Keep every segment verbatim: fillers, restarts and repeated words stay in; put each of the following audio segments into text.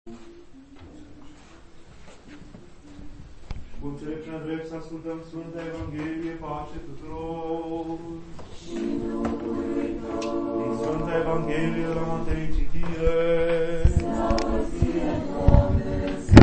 Cu înțelepciunea drept să ascultăm Sfânta Evanghelie, pace tuturor. Din Sfânta Evanghelie la Matei citire. Slavă ție, Doamne,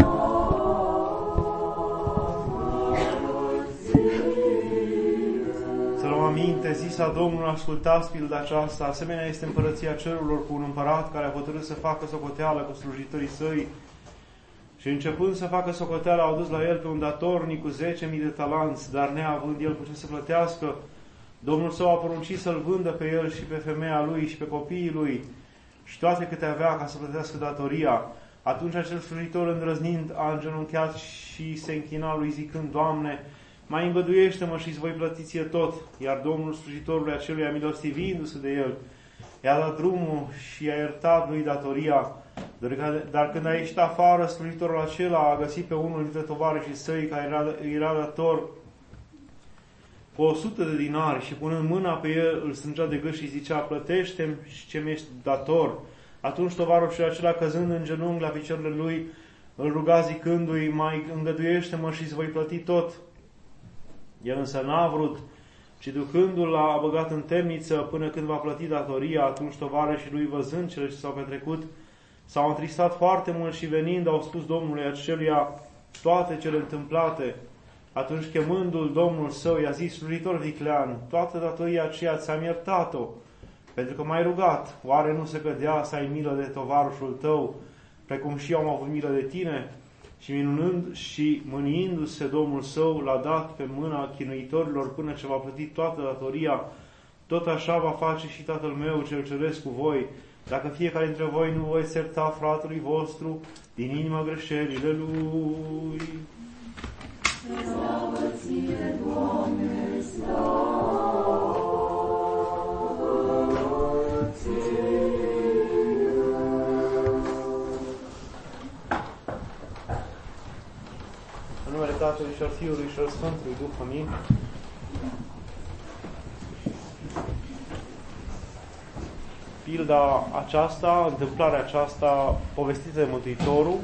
slavă ție. Să luăm aminte, zisa Domnul, ascultați pilda aceasta, asemenea este împărăția cerurilor cu un împărat care a hotărât să facă socoteală cu slujitorii săi. Și începând să facă socoteală, au dus la el pe un datornic cu zece mii de talanți, dar neavând el cu ce să plătească, Domnul său a poruncit să-l vândă pe el și pe femeia lui și pe copiii lui și toate câte avea ca să plătească datoria. Atunci acel slujitor, îndrăznind, a îngenunchiat și se închina lui zicând: Doamne, mai îngăduiește-mă și îți voi plăti ție tot. Iar Domnul slujitorului aceluia, milostivindu-se de el, i-a dat drumul și i-a iertat lui datoria. Dar când a ieșit afară, slujitorul acela a găsit pe unul dintre tovarășii săi care era, era dator cu o sută de dinari și punând mâna pe el, îl strângea de gât și zicea: plătește-mi și ce mi-ești dator. Atunci tovarășul acela, căzând în genunchi la picioarele lui, îl ruga zicându-i: mai îngăduiește-mă și îți voi plăti tot. El însă n-a vrut, ci ducându-l a băgat în temniță până când va plăti datoria. Atunci tovarășii lui, văzând cele ce s-au petrecut, s-au întristat foarte mult și venind au spus Domnului aceluia toate cele întâmplate. Atunci, chemându-l, Domnul său i-a zis: slujitor viclean, toată datoria aceea ți-am iertat-o, pentru că m-ai rugat. Oare nu se cădea să ai milă de tovarășul tău, precum și eu am avut milă de tine? Și minunând și mâniindu-se, Domnul său l-a dat pe mâna chinuitorilor până ce va plăti toată datoria. Tot așa va face și Tatăl meu cel ceresc cu voi, dacă fiecare dintre voi nu voi ierta fratelui vostru din inima greșelile lui. Slavă ție, Doamne, slavă ție. În numele Tatălui și al Fiului și al Sfântului Duh, amin. Pilda aceasta, întâmplarea aceasta povestită de Mântuitorul,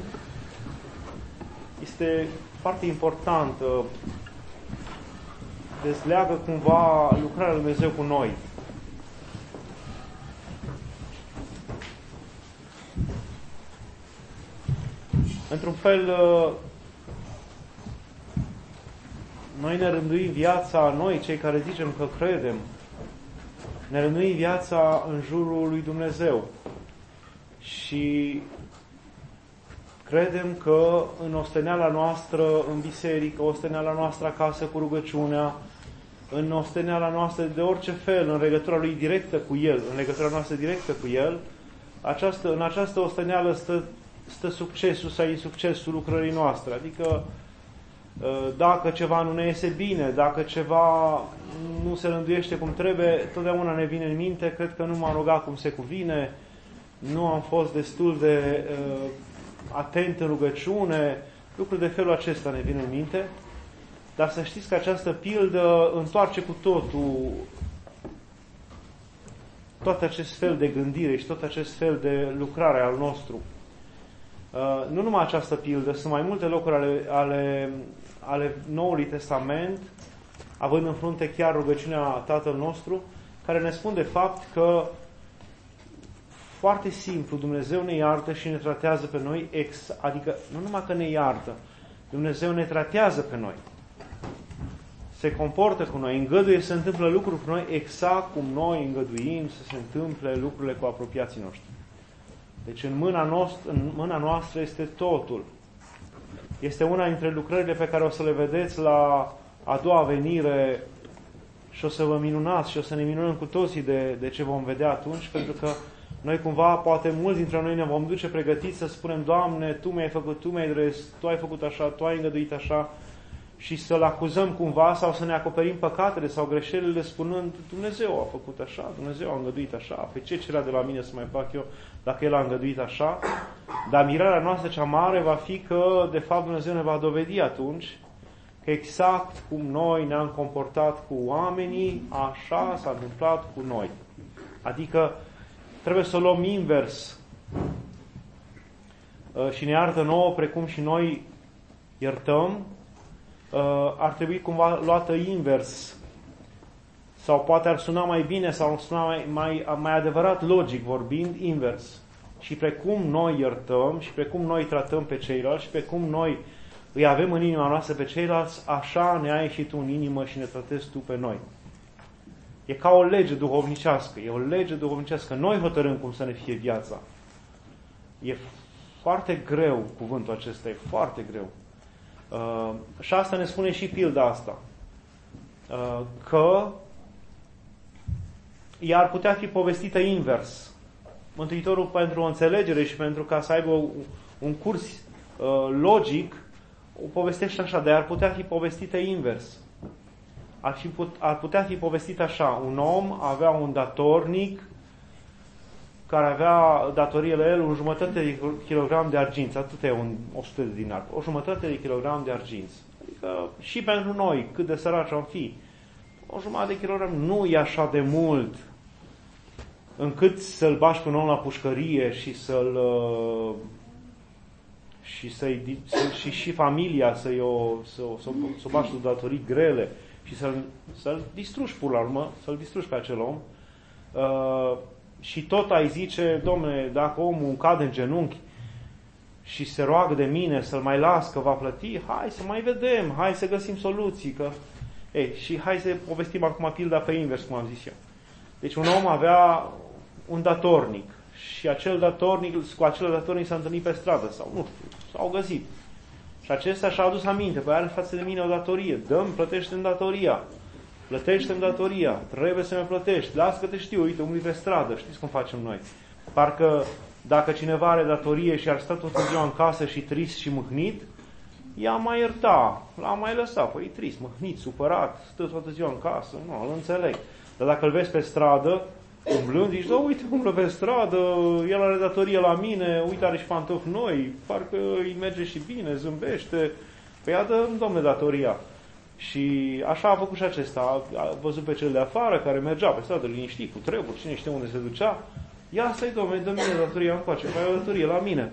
este foarte importantă. Dezleagă cumva lucrarea lui Dumnezeu cu noi. Într-un fel, noi ne rânduim viața, noi cei care zicem că credem, ne rânduim viața în jurul lui Dumnezeu și credem că în osteneala noastră în biserică, osteneala noastră acasă cu rugăciunea, în osteneala noastră de orice fel, în legătura lui directă cu El, în legătura noastră directă cu El, această, în această osteneală stă, stă succesul sau insuccesul lucrării noastre. Adică dacă ceva nu ne iese bine, dacă ceva nu se rânduiește cum trebuie, totdeauna ne vine în minte: cred că nu m-am rugat cum se cuvine, nu am fost destul de uh, atent în rugăciune, lucruri de felul acesta ne vin în minte. Dar să știți că această pildă întoarce cu totul tot acest fel de gândire și tot acest fel de lucrare al nostru. Uh, nu numai această pildă, sunt mai multe locuri ale, ale, ale Noului Testament, având în frunte chiar rugăciunea Tatăl nostru, care ne spun de fapt că foarte simplu Dumnezeu ne iartă și ne tratează pe noi, ex, adică nu numai că ne iartă, Dumnezeu ne tratează pe noi, se comportă cu noi, îngăduie să se întâmple lucruri cu noi exact cum noi îngăduim să se întâmple lucrurile cu apropiații noștri. Deci în mâna, noastră, în mâna noastră este totul. Este una dintre lucrările pe care o să le vedeți la a doua venire și o să vă minunați și o să ne minunăm cu toții de, de ce vom vedea atunci, pentru că noi cumva, poate mulți dintre noi ne vom duce pregătiți să spunem: Doamne, Tu mi-ai făcut, Tu mi-ai dres, Tu ai făcut așa, Tu ai îngăduit așa, și să-L acuzăm cumva sau să ne acoperim păcatele sau greșelile spunând: Dumnezeu a făcut așa, Dumnezeu a îngăduit așa, pe ce cerea de la mine să mai fac eu dacă El a îngăduit așa? Dar mirarea noastră cea mare va fi că, de fapt, Dumnezeu ne va dovedi atunci că exact cum noi ne-am comportat cu oamenii, așa s-a întâmplat cu noi. Adică trebuie să o luăm invers. și ne iartă nouă precum și noi iertăm, ar trebui cumva luată invers. Sau poate ar suna mai bine sau ar suna mai, mai, mai adevărat, logic vorbind, invers. Și precum noi iertăm și precum noi tratăm pe ceilalți și precum noi îi avem în inima noastră pe ceilalți, așa ne ai și tu în inimă și ne tratezi tu pe noi. E ca o lege duhovnicească, e o lege duhovnicească. Noi hotărâm cum să ne fie viața. E foarte greu cuvântul acesta, e foarte greu. Uh, și asta ne spune și pilda asta. Uh, că ea ar putea fi povestită invers. Mântuitorul, pentru o înțelegere și pentru ca să aibă un curs uh, logic, o povestește așa, dar ar putea fi povestită invers. Ar, fi put, ar putea fi povestită așa. Un om avea un datornic care avea datorie la el un jumătate de kilogram de arginți. Atât e un o sută de dinari. O jumătate de kilogram de arginți. Adică și pentru noi, cât de săraci am fi, o jumătate de kilogram nu e așa de mult încât să-l bași pe un om la pușcărie și să-l și să-i și, și familia să-i o, să, să, să o bași cu datorii grele și să-l, să-l distrugi pur la urmă, să-l distrugi pe acel om. Uh, și tot ai zice, dom'le, dacă omul cade în genunchi și se roagă de mine să-l mai las că va plăti, hai să mai vedem, hai să găsim soluții. Că... Ei, și hai să povestim acum pilda pe invers, cum am zis eu. Deci un om avea un datornic și acel datornic, cu acel datornic s-a întâlnit pe stradă sau nu știu, s-au găsit. Și acesta și-a adus aminte, păi are față de mine o datorie, dă-mi, plătește-mi datoria, plătește-mi datoria, trebuie să-mi plătești, las că te știu, uite, umli pe stradă, știți cum facem noi. Parcă dacă cineva are datorie și ar sta tot ziua în casă și trist și mâhnit, ea mai ierta, l-a mai lăsat, păi e trist, mâhnit, supărat, stă toată ziua în casă, nu, îl înțeleg. Dar dacă îl vezi pe stradă, umblând, zici, da, uite, umblă pe stradă, el are datorie la mine, uite, are și pantofi noi, parcă îi merge și bine, zâmbește, păi ia dă, domne, datoria. Și așa a făcut și acesta, a văzut pe cel de afară, care mergea pe stradă, liniștit, cu treburi, cine știe unde se ducea, ia să-i, domne, dă mine datoria încoace, că ai o datorie la mine.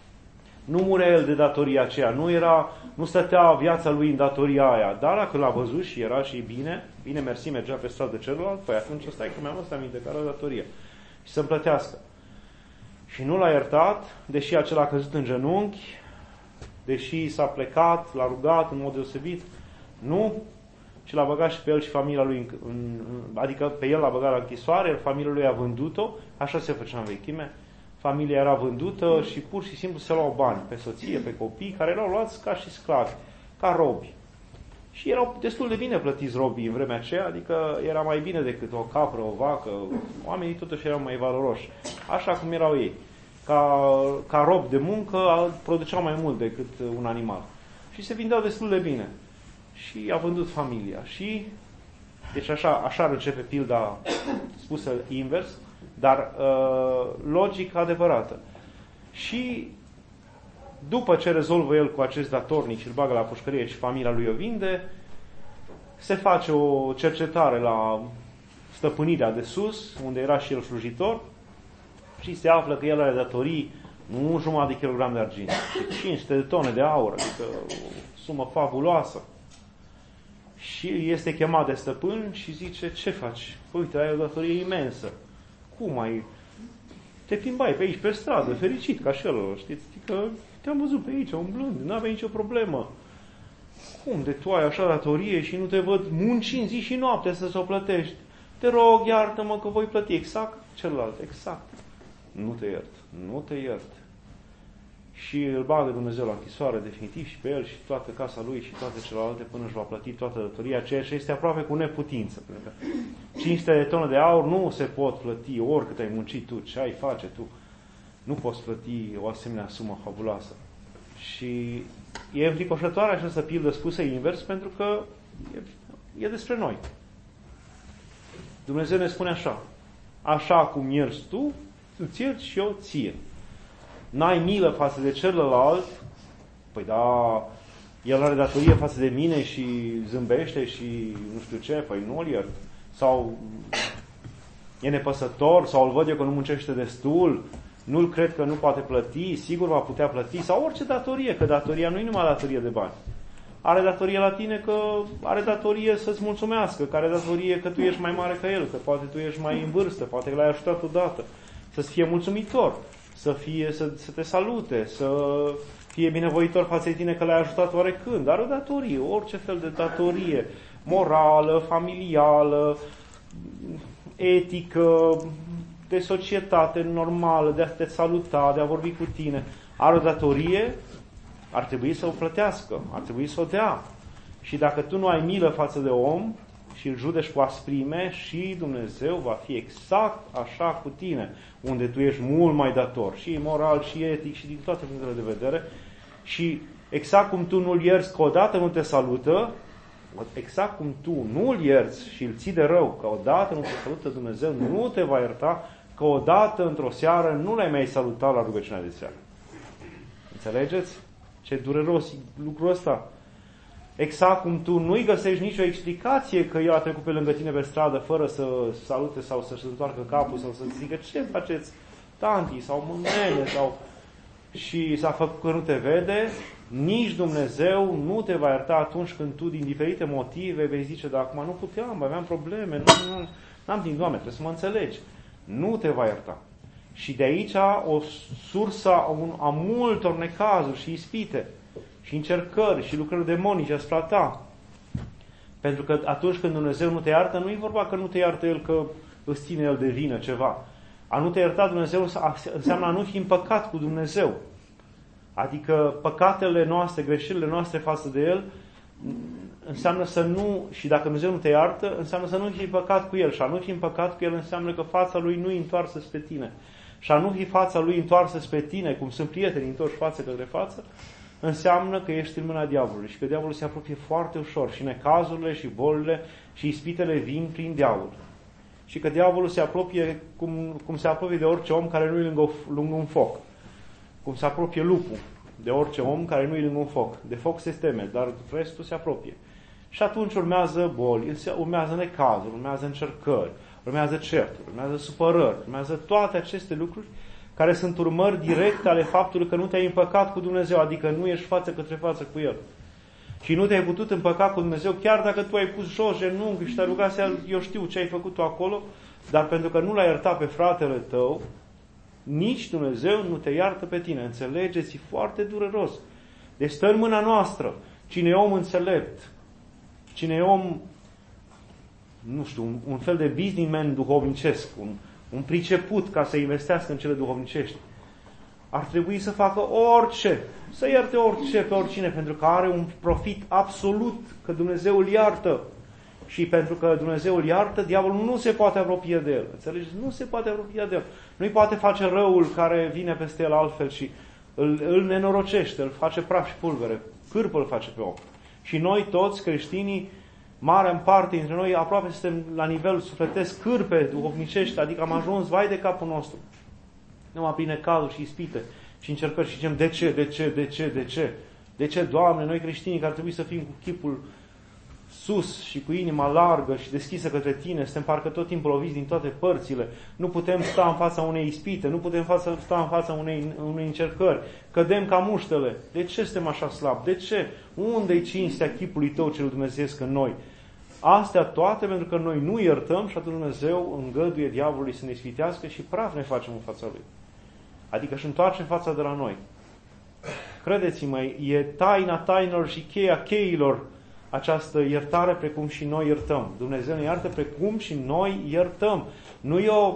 Nu murea el de datoria aceea, nu era, nu stătea viața lui în datoria aia, dar dacă l-a văzut și era și bine, bine mersi, mergea pe stradă celălalt, păi atunci stai că mi-am ăsta aminte că are o datorie și să-mi plătească. Și nu l-a iertat, deși acela a căzut în genunchi, deși s-a plecat, l-a rugat în mod deosebit, nu, și l-a băgat și pe el și familia lui, în, în, adică pe el l-a băgat la închisoare, familia lui a vândut-o, așa se făcea în vechime. Familia era vândută și pur și simplu se luau bani pe soție, pe copii, care erau luați ca și sclavi, ca robi. Și erau destul de bine plătiți robii în vremea aceea, adică era mai bine decât o capră, o vacă, oamenii totuși erau mai valoroși, așa cum erau ei. Ca, ca rob de muncă produceau mai mult decât un animal. Și se vindeau destul de bine. Și a vândut familia. Și, deci așa, așa începe pilda spusă invers, dar uh, logic adevărată. Și după ce rezolvă el cu acest datornic și îl bagă la pușcărie și familia lui o vinde, se face o cercetare la stăpânirea de sus, unde era și el slujitor, și se află că el are datorii nu jumătate de kilogram de argint, ci cinci sute de tone de aur, adică o sumă fabuloasă. Și este chemat de stăpân și zice, ce faci? Uite, ai o datorie imensă. Cum ai? Te plimbai pe aici, pe stradă, fericit, ca și el, știți? Că te-am văzut pe aici, umblând, n-aveai nicio problemă. Cum de tu ai așa datorie și nu te văd muncind zi și noapte să-ți o plătești? Te rog, iartă-mă că voi plăti exact celălalt, exact. Nu te iert, nu te iert. Și îl bagă Dumnezeu la închisoare definitiv și pe el și toată casa lui și toate celelalte până își va plăti toată datoria, ceea ce este aproape cu neputință. Pentru că cinci sute de tone de aur nu se pot plăti oricât ai muncit tu, ce ai face tu. Nu poți plăti o asemenea sumă fabuloasă. Și e înfricoșătoare această pildă spusă invers pentru că e, e despre noi. Dumnezeu ne spune așa, așa cum ierți tu, îți ierți și eu ție. N-ai milă față de celălalt, păi da, el are datorie față de mine și zâmbește și nu știu ce, păi nu-l iert. Sau e nepăsător, sau îl văd eu că nu muncește destul, nu-l cred că nu poate plăti, sigur va putea plăti, sau orice datorie, că datoria nu e numai datorie de bani. Are datorie la tine că are datorie să-ți mulțumească, că are datorie că tu ești mai mare ca el, că poate tu ești mai în vârstă, poate că l-ai ajutat odată, să-ți fie mulțumitor, să, fie, să, să te salute, să fie binevoitor față de tine că l-ai ajutat oarecând. Are o datorie, orice fel de datorie, morală, familială, etică, de societate normală, de a te saluta, de a vorbi cu tine. Are o datorie, ar trebui să o plătească, ar trebui să o dea. Și dacă tu nu ai milă față de om și îl judești cu asprime, și Dumnezeu va fi exact așa cu tine, unde tu ești mult mai dator, și moral, și etic, și din toate punctele de vedere. Și exact cum tu nu-l ierți că odată nu te salută, exact cum tu nu-l ierți și îl ții de rău că odată nu te salută Dumnezeu, nu te va ierta că odată într-o seară nu l-ai mai salutat la rugăciunea de seară. Înțelegeți? Ce dureros lucrul ăsta. Exact cum tu nu-i găsești nicio explicație că el a trecut pe lângă tine pe stradă fără să salute sau să-și întoarcă capul sau să zică ce faceți, tanti sau mândrele sau... și s-a făcut că nu te vede, nici Dumnezeu nu te va ierta atunci când tu, din diferite motive, vei zice, dar acum nu puteam, aveam probleme, nu, nu, n-am timp, Doamne, trebuie să mă înțelegi. Nu te va ierta. Și de aici o sursă a multor necazuri și ispite și încercări și lucrări demonice asupra ta. Pentru că atunci când Dumnezeu nu te iartă, nu e vorba că nu te iartă El, că îți ține El de vină ceva. A nu te ierta Dumnezeu înseamnă a nu fi în păcat cu Dumnezeu. Adică păcatele noastre, greșelile noastre față de El, înseamnă să nu, și dacă Dumnezeu nu te iartă, înseamnă să nu fii păcat cu El. Și a nu fi în păcat cu El înseamnă că fața Lui nu e întoarsă spre tine. Și a nu fi fața Lui întoarsă spre tine, cum sunt prietenii întorși față către față, înseamnă că ești în mâna diavolului și că diavolul se apropie foarte ușor și necazurile și bolile și ispitele vin prin diavol. Și că diavolul se apropie cum, cum se apropie de orice om care nu e lângă, lângă un foc. Cum se apropie lupul de orice om care nu e lângă un foc. De foc se teme, dar restul se apropie. Și atunci urmează boli, urmează necazuri, urmează încercări, urmează certuri, urmează supărări, urmează toate aceste lucruri care sunt urmări directe ale faptului că nu te-ai împăcat cu Dumnezeu, adică nu ești față către față cu El. Și nu te-ai putut împăca cu Dumnezeu, chiar dacă tu ai pus jos genunchi și te-ai rugat, eu știu ce ai făcut tu acolo, dar pentru că nu l-ai iertat pe fratele tău, nici Dumnezeu nu te iartă pe tine. Înțelegeți? E foarte dureros. Deci stă în mâna noastră. Cine e om înțelept, cine e om, nu știu, un, un fel de businessman duhovnicesc, un, un priceput ca să investească în cele duhovnicești, ar trebui să facă orice, să ierte orice pe oricine, pentru că are un profit absolut, că Dumnezeu îl iartă. Și pentru că Dumnezeu îl iartă, diavolul nu se poate apropia de el. Înțelegeți? Nu se poate apropia de el. Nu-i poate face răul care vine peste el altfel și îl, îl nenorocește, îl face praf și pulbere. Cârpă îl face pe om. Și noi toți, creștinii, marea în parte dintre noi, aproape suntem la nivel sufletesc, cârpe duhovnicești, adică am ajuns vai de capul nostru. Numai prin necazuri și ispite și încercări și zicem, de ce, de ce, de ce, de ce? De ce, Doamne, noi creștinii care ar trebui să fim cu chipul sus și cu inima largă și deschisă către Tine, suntem parcă tot timpul loviți din toate părțile, nu putem sta în fața unei ispite, nu putem fața, sta în fața unei, unei încercări, cădem ca muștele. De ce suntem așa slabi? De ce? Unde-i cinstea chipului Tău cel dumnezeiesc în noi? Astea toate pentru că noi nu iertăm și atunci Dumnezeu îngăduie diavolului să ne ispitească și praf ne facem în fața Lui. Adică își întoarce fața de la noi. Credeți-mă, e taina tainelor și cheia cheilor această iertare precum și noi iertăm. Dumnezeu ne iartă precum și noi iertăm. Nu e o...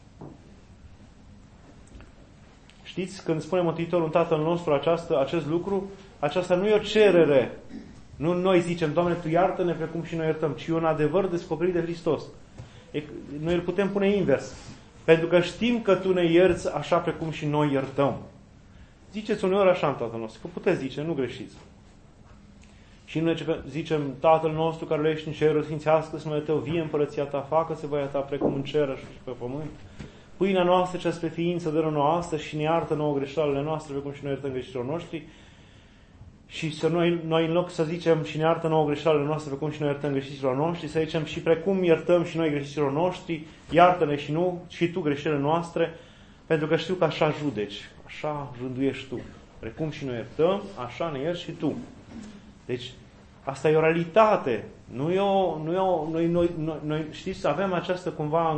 Știți, când spune Mântuitorul în Tatăl nostru această, acest lucru, aceasta nu e o cerere. Nu noi zicem, Doamne, Tu iartă-ne precum și noi iertăm, ci e un adevăr descoperit de Hristos. E, noi îl putem pune invers. Pentru că știm că Tu ne ierți așa precum și noi iertăm. Ziceți uneori așa în Tatăl nostru, că puteți zice, nu greșiți. Și noi zicem, Tatăl nostru care ești în cer, sfințească-se numele Tău, vie împărăția Ta, facă-se voia Ta precum în cer și pe pământ. Pâinea noastră cea spre ființă dă-ne nouă astăzi și ne iartă nouă greșelile noastre, precum și noi iertăm greșelilor noștri. Și să noi, noi în loc să zicem și ne iartă nouă greșelile noastre, precum și noi iertăm greșelilor noștri, să zicem și precum iertăm și noi greșelilor noștri, iartă-ne și nu, și Tu greșelile noastre. Pentru că știu că așa judeci, așa rânduiești tu. Precum și noi iertăm, așa ne ierți și tu. Deci, asta e o realitate. Nu e o, nu e o, noi, noi, noi, noi, știți, avem această cumva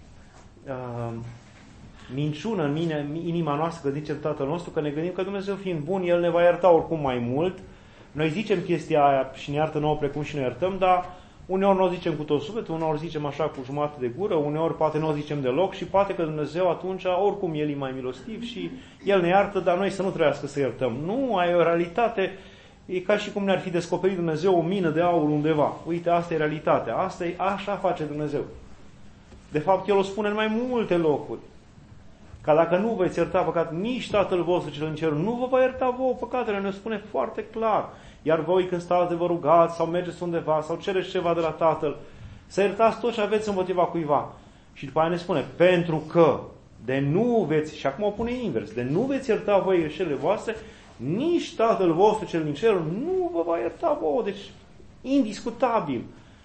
uh, minciună în mine, inima noastră, că zicem Tatăl nostru, că ne gândim că Dumnezeu fiind bun, El ne va ierta oricum mai mult. Noi zicem chestia aia și ne iartă nouă precum și ne iertăm, dar uneori nu o zicem cu tot sufletul, uneori zicem așa cu jumătate de gură, uneori poate nu o zicem deloc și poate că Dumnezeu atunci, oricum El e mai milostiv și El ne iartă, dar noi să nu trebuiască să iertăm. Nu, ai o realitate, e ca și cum ne-ar fi descoperit Dumnezeu o mină de aur undeva. Uite, asta e realitatea, asta e, așa face Dumnezeu. De fapt, El o spune în mai multe locuri. Ca dacă nu veți ierta păcat, nici Tatăl vostru cel în cer nu vă va ierta vouă păcatele, ne spune foarte clar. Iar voi când stați de vă rugați sau mergeți undeva sau cereți ceva de la Tatăl, să iertați tot ce aveți împotriva cuiva. Și după aia ne spune, pentru că de nu veți, și acum o pune invers, de nu veți ierta voi greșelile voastre, nici Tatăl vostru cel din cer nu vă va ierta vouă. Deci, indiscutabil.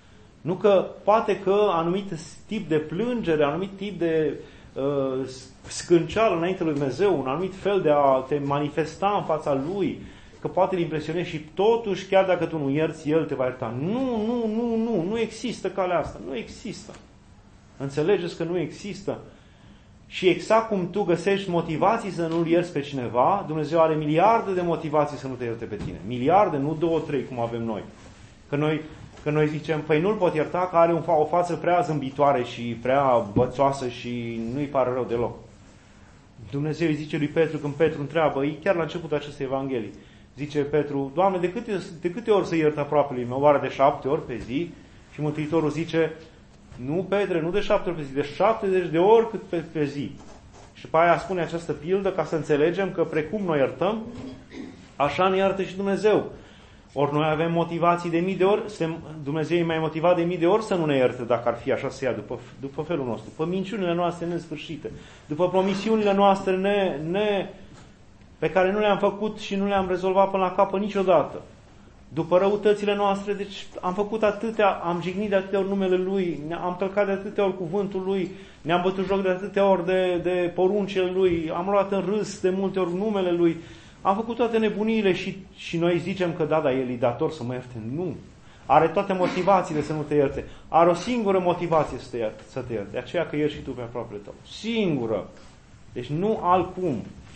Nu că poate că anumit tip de plângere, anumit tip de uh, scânceală înainte lui Dumnezeu, un anumit fel de a te manifesta în fața Lui, că poate îl impresionezi și totuși, chiar dacă tu nu ierți, El te va ierta. Nu, nu, nu, nu, nu există calea asta. Nu există. Înțelegeți că nu există. Și exact cum tu găsești motivații să nu-L ierți pe cineva, Dumnezeu are miliarde de motivații să nu te ierte pe tine. Miliarde, nu două, trei, cum avem noi. Că noi, că noi zicem, păi nu-L pot ierta, că are un, o față prea zâmbitoare și prea bățoasă și nu-i pare rău deloc. Dumnezeu îi zice lui Petru, când Petru întreabă, chiar la începutul acestei Evanghelii, zice Petru, Doamne, de câte, de câte ori să iert aproapelui meu? Oare de șapte ori pe zi? Și Mântuitorul zice, nu, Petre, nu de șapte ori pe zi, de șaptezeci de ori cât pe, pe zi. Și pe aia spune această pildă ca să înțelegem că precum noi iertăm, așa ne iartă și Dumnezeu. Ori noi avem motivații de mii de ori, Dumnezeu e mai motivat de mii de ori să nu ne ierte dacă ar fi așa să ia după, după felul nostru, după minciunile noastre nesfârșite, după promisiunile noastre ne, ne, pe care nu le-am făcut și nu le-am rezolvat până la capăt niciodată, după răutățile noastre. Deci am făcut atâtea, am jignit de atâtea ori numele Lui, am călcat de atâtea ori cuvântul Lui, ne-am bătut joc de atâtea ori de, de poruncile Lui, am luat în râs de multe ori numele Lui, am făcut toate nebuniile și, și noi zicem că da, dar El e dator să mă ierte. Nu. Are toate motivațiile să nu te ierte. Are o singură motivație să te ierte. Să te ierte. De aceea că ierți și tu pe aproapele tău. Singură. Deci nu altcum.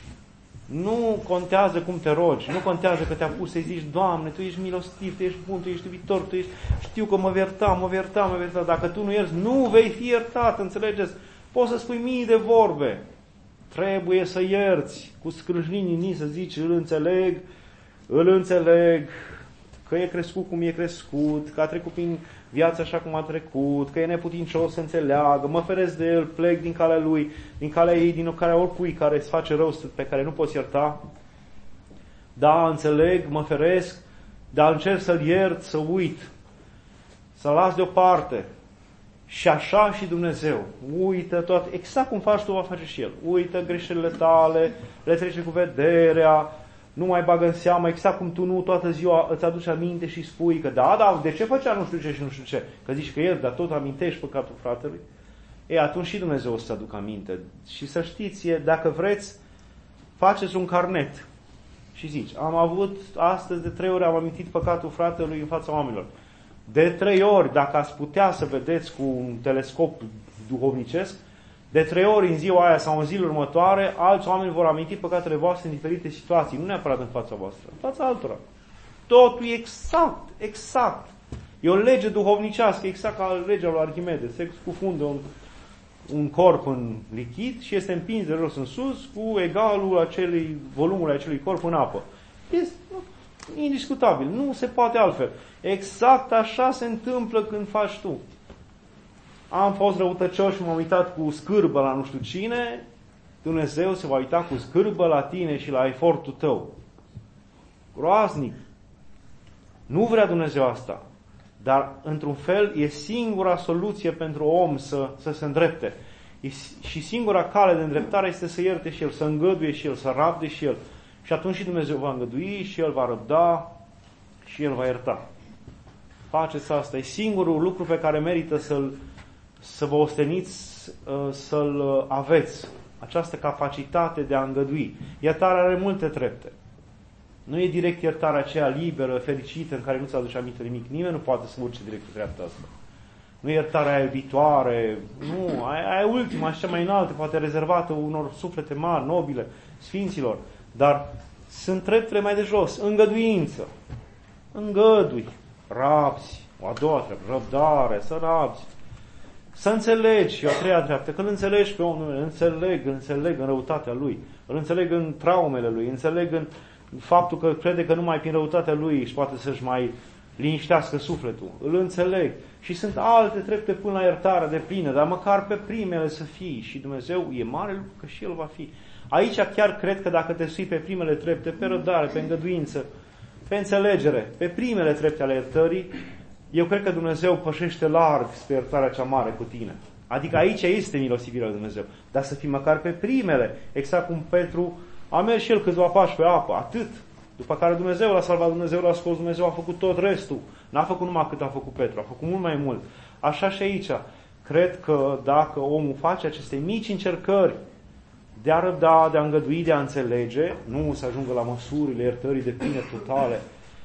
Nu contează cum te rogi. Nu contează că te-a pus să-i zici, Doamne, Tu ești milostiv, Tu ești bun, Tu ești iubitor, Tu ești... Știu că mă vei ierta, mă vei ierta, mă vei ierta. Dacă tu nu ierți, nu vei fi iertat. Înțelegeți? Poți să spui mii de vorbe. Trebuie să ierți, cu scrâșninii să zici, îl înțeleg, îl înțeleg, că e crescut cum e crescut, că a trecut prin viața așa cum a trecut, că e neputincios să înțeleagă, mă feresc de el, plec din calea lui, din calea ei, din calea oricui care îți face rău, pe care nu poți ierta. Da, înțeleg, mă feresc, dar încerc să-l iert, să uit, să-l las deoparte. Și așa și Dumnezeu. Uită tot, exact cum faci tu, va face și El. Uită greșelile tale, le trece cu vederea, nu mai bagă în seamă, exact cum tu nu toată ziua îți aduci aminte și spui că da, da, de ce făcea nu știu ce și nu știu ce? Că zici că El, dar tot amintești păcatul fratelui. E, atunci și Dumnezeu o să aducă aminte. Și să știți, e, dacă vreți, faceți un carnet și zici, am avut astăzi de trei ori, am amintit păcatul fratelui în fața oamenilor. De trei ori, dacă ați putea să vedeți cu un telescop duhovnicesc, de trei ori în ziua aia sau în zilele următoare, alți oameni vor aminti păcatele voastre în diferite situații, nu neapărat în fața voastră, în fața altora. Totul e exact, exact. E o lege duhovnicească, exact ca legea lui Arhimede. Se scufundă un, un corp în lichid și este împins de jos în sus cu egalul acelui, volumului acelui corp în apă. Este indiscutabil, nu se poate altfel. Exact așa se întâmplă când faci tu. Am fost răutăcios și m-am uitat cu scârbă la nu știu cine, Dumnezeu se va uita cu scârbă la tine și la efortul tău. Groaznic. Nu vrea Dumnezeu asta. Dar, într-un fel, e singura soluție pentru om să, să se îndrepte. E, și singura cale de îndreptare este să ierte și el, să îngăduie și el, să rabde și el. Și atunci și Dumnezeu va îngădui și El va răbda și El va ierta. Faceți asta. E singurul lucru pe care merită să-l, să vă osteniți, să-l aveți. această capacitate de a îngădui. Iertarea are multe trepte. Nu e direct iertarea aceea liberă, fericită, în care nu ți aduce aminte nimic. Nimeni nu poate să urce direct pe treapta asta. Nu e iertarea aia viitoare, nu, aia, aia ultima, așa mai înaltă, poate rezervată unor suflete mari, nobile, sfinților. Dar sunt treptele mai de jos, îngăduință. Îngădui, rabzi, o a doua treaptă, răbdare, să rabzi. Să înțelegi, și o a treia treaptă, când înțelegi pe omul, îl înțeleg, îl înțeleg în răutatea lui, îl înțeleg în traumele lui, înțeleg în faptul că crede că numai prin răutatea lui își poate să-și mai liniștească sufletul. Îl înțeleg. Și sunt alte trepte până la iertare de plină, dar măcar pe primele să fii. Și Dumnezeu e mare lucru că și El va fi. Aici chiar cred că dacă te sui pe primele trepte, pe răbdare, pe îngăduință, pe înțelegere, pe primele trepte ale iertării, eu cred că Dumnezeu pășește larg spre iertarea cea mare cu tine. Adică aici este milosivirea lui Dumnezeu. Dar să fii măcar pe primele, exact cum Petru a mers și el câțiva pași pe apă, atât. După care Dumnezeu l-a salvat, Dumnezeu l-a scos, Dumnezeu a făcut tot restul. N-a făcut numai cât a făcut Petru, a făcut mult mai mult. Așa și aici. Cred că dacă omul face aceste mici încercări de a răbda, de a îngădui, de a înțelege, nu să ajungă la măsurile iertării de pline totale,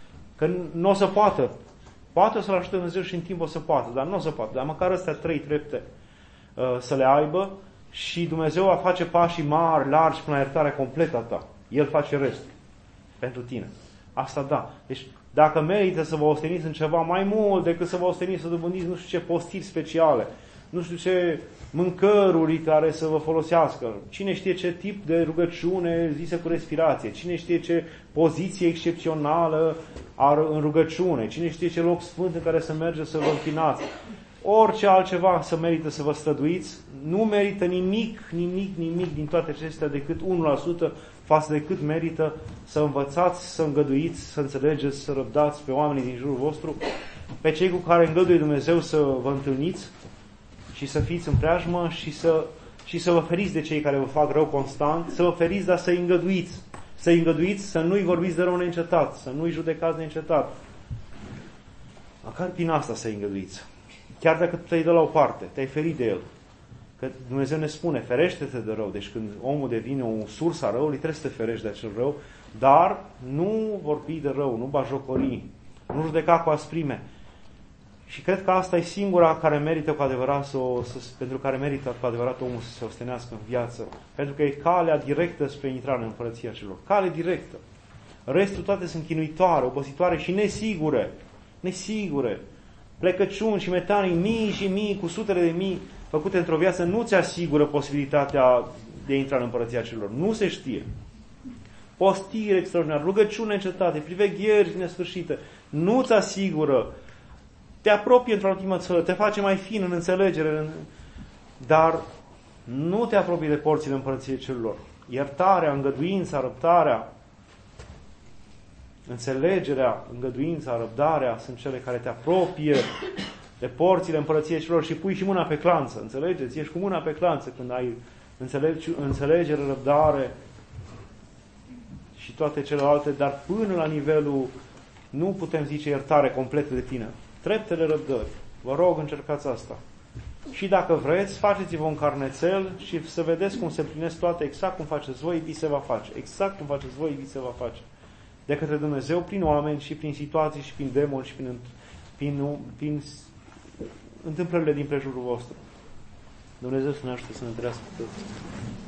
că nu o să poată. Poate să-l ajute Dumnezeu și în timp o să poată, dar nu o să poată. Dar măcar astea trei trepte uh, să le aibă și Dumnezeu va face pașii mari, largi, până la iertarea completă a ta. El face restul pentru tine. Asta da. Deci dacă merită să vă osteniți în ceva mai mult decât să vă osteniți să dobândiți nu știu ce postiri speciale, nu știu ce mâncăruri care să vă folosească, cine știe ce tip de rugăciune zise cu respirație, cine știe ce poziție excepțională are în rugăciune, cine știe ce loc sfânt în care să mergeți să vă închinați, orice altceva să merită să vă străduiți, nu merită nimic, nimic, nimic din toate acestea decât unu la sută față de cât merită să învățați, să îngăduiți, să înțelegeți, să răbdați pe oamenii din jurul vostru, pe cei cu care îngăduie Dumnezeu să vă întâlniți și să fiți în preajmă și să, și să vă feriți de cei care vă fac rău constant, să vă feriți, dar să-i îngăduiți. Să-i îngăduiți, să nu-i vorbiți de rău neîncetat, să nu-i judecați neîncetat. Măcar prin asta să-i îngăduiți. Chiar dacă te-ai dă la o parte, te-ai ferit de el. Că Dumnezeu ne spune, ferește-te de rău. Deci când omul devine o sursă a răului, trebuie să te ferești de acel rău, dar nu vorbi de rău, nu bajocori, nu judeca cu asprime. Și cred că asta e singura care merită cu adevărat să, o, să, pentru care merită cu adevărat omul să se ostenească în viață. Pentru că e calea directă spre intrarea în împărăția celor. Cale directă. Restul toate sunt chinuitoare, obositoare și nesigure. Nesigure. Plecăciuni și metanii mii și mii, cu sutele de mii făcute într-o viață nu ți asigură posibilitatea de a intra în împărăția celor. Nu se știe. Postiri extraordinare, rugăciuni încetate, privegheri nesfârșite, nu ți asigură. Te apropie într-o ultimă țară, te face mai fin în înțelegere, dar nu te apropie de porțile împărăției celor. Iertarea, îngăduința, răbdarea, înțelegerea, îngăduința, răbdarea sunt cele care te apropie de porțile împărăției celor și pui și mâna pe clanță. Înțelegeți? Ești cu mâna pe clanță când ai înțelege, înțelegere, răbdare și toate celelalte, dar până la nivelul, nu putem zice iertare completă de tine. Treptele răbdări. Vă rog, încercați asta. Și dacă vreți, faceți-vă un carnețel și să vedeți cum se plinesc toate, exact cum faceți voi, vi se va face. Exact cum faceți voi, vi se va face. De către Dumnezeu, prin oameni și prin situații și prin demoni și prin, prin, prin întâmplările din prejurul vostru. Dumnezeu să ne ajute să ne întâlnească toți.